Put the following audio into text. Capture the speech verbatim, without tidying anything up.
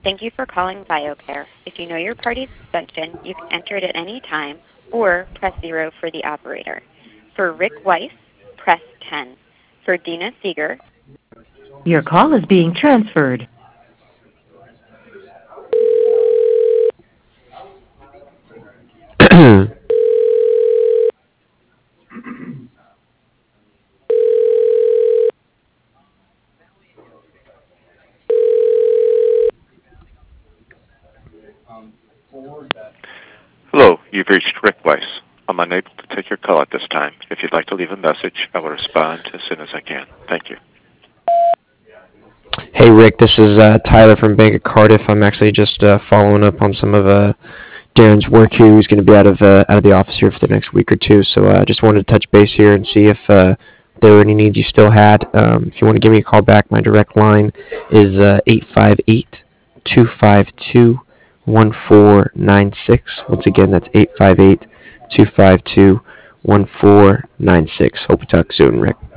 Thank you for calling BioCare. If you know your party's extension, you can enter it at any time or press zero for the operator. For Rick Weiss, press ten. For Dina Seeger. Your call is being transferred. Hello, you've reached Rick Weiss. I'm unable to take your call at this time. If you'd like to leave a message, I will respond as soon as I can. Thank you. Hey Rick, this is uh, Tyler from Bank of Cardiff. I'm actually just uh, following up on some of uh, Darren's work here. He's going to be out of uh, out of the office here for the next week or two, so I uh, just wanted to touch base here and see if uh, there were any needs you still had. Um, if you want to give me a call back, my direct line is uh, eight five eight, two five two, one four nine six. Once again, that's eight five eight, two five two, one four nine six. Hope we talk soon, Rick.